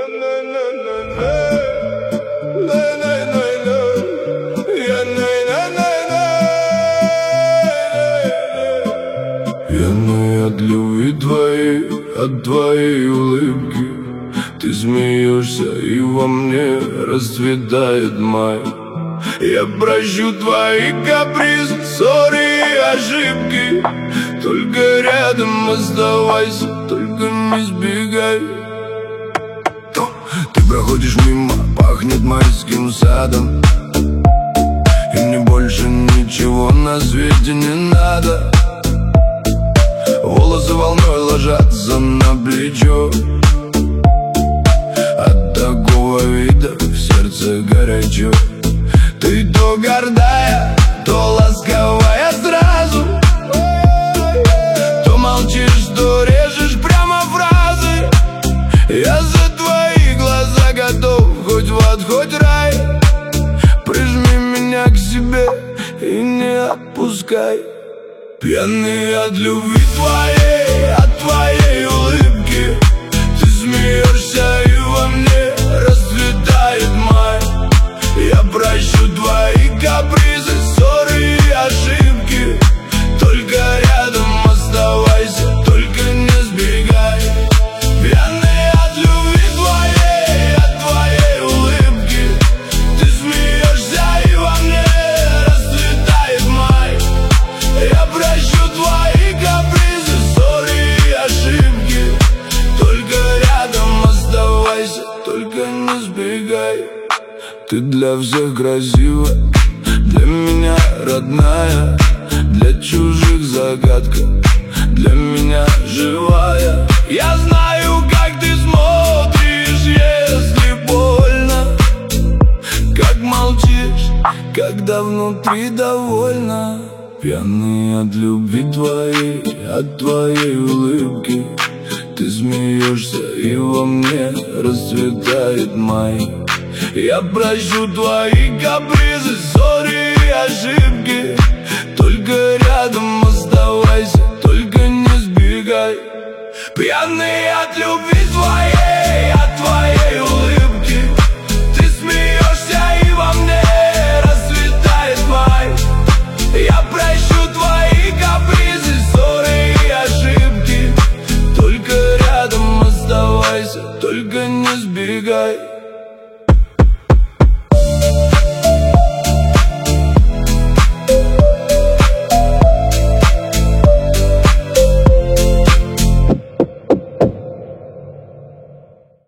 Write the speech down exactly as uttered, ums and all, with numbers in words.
Пьяный от любви твоей, от твоей улыбки. Ты смеешься, и во мне расцветает май. Я прощу твои капризы, ссоры и ошибки. Только рядом оставайся, только не сбегай. Ты проходишь мимо, пахнет майским садом, и мне больше ничего на свете не надо. Волосы волной ложатся на плечо. От такого вида в сердце горячо. Ты то гордая, то ласковая сразу, то молчишь, то режешь прямо фразы. Я за твои глаза готов хоть в ад, хоть рай. Прижми меня к себе и не отпускай. Пьяный от любви твоей, от твоей улыбки. Ты смеешься, и во мне расцветает май. Я прощу твои капризы, ссоры и ошибки. Только рядом оставайся, только не сбегай. Пьяный от любви твоей, от твоей улыбки. Ты смеешься, и во мне расцветает май. Я прощу твои капризы, ссоры и ошибки. Только рядом оставайся, только не сбегай. Ты для всех красива, для меня родная, для чужих загадка, для меня живая. Я знаю, как ты смотришь, если больно, как молчишь, когда внутри довольна. Пьяный от любви твоей, от твоей улыбки. Ты смеешься, и во мне расцветает май. Я прощу твои капризы, ссоры и ошибки. Только рядом оставайся, только не сбегай. Пьяный от любви